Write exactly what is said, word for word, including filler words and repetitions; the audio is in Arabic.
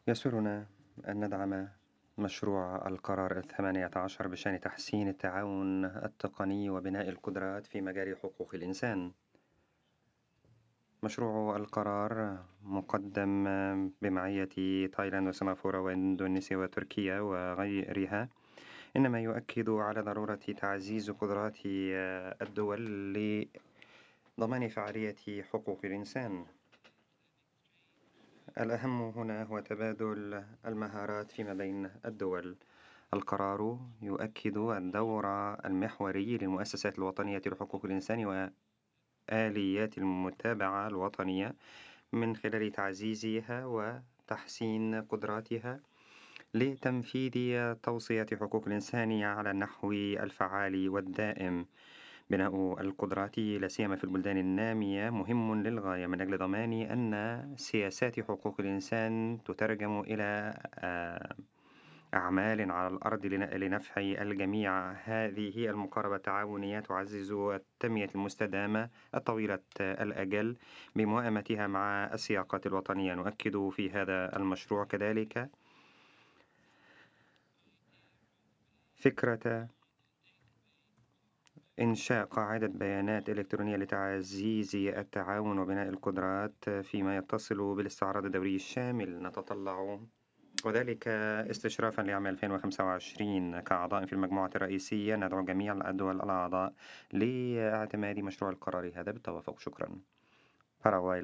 يسرنا أن ندعم مشروع القرار الثمانية عشر بشأن تحسين التعاون التقني وبناء القدرات في مجال حقوق الإنسان. مشروع القرار مقدم بمعية تايلاند وسنغافورة وإندونيسيا وتركيا وغيرها، إنما يؤكد على ضرورة تعزيز قدرات الدول لضمان فعالية حقوق الإنسان. الأهم هنا هو تبادل المهارات فيما بين الدول. القرار يؤكد الدور المحوري للمؤسسات الوطنية لحقوق الإنسان وآليات المتابعة الوطنية من خلال تعزيزها وتحسين قدراتها لتنفيذ توصيات حقوق الإنسان على النحو الفعال والدائم. بناء القدرات لا سيما في البلدان النامية مهم للغاية من أجل ضمان أن سياسات حقوق الإنسان تترجم إلى آه، أعمال على الأرض لنفع الجميع. هذه المقاربة التعاونية تعزز التنمية المستدامة الطويلة الأجل بموائمتها مع السياقات الوطنية. نؤكد في هذا المشروع كذلك فكرة إنشاء قاعدة بيانات إلكترونية لتعزيز التعاون وبناء القدرات فيما يتصل بالاستعراض الدوري الشامل. نتطلع وذلك استشرافا لعام ألفين وخمسة وعشرين. كأعضاء في المجموعة الرئيسية ندعو جميع الدول الأعضاء لاعتماد مشروع القرار هذا بالتوافق. شكرا. باراغواي.